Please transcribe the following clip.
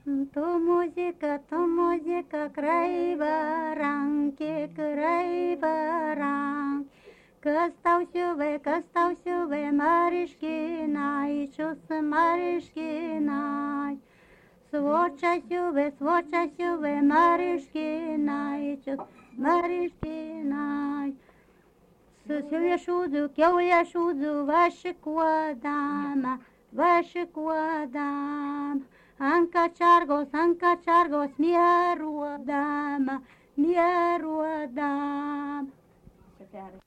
Tu muzică, crăivăranche, crăivăranche. Că stau șuve, marișchinai, cius marișchinai. Svoča šuve, mariškinai, cius mariškinai. Susiulė šūdų, kiaulė šūdų, vašikuodama. Ant kačargos, mieruodama.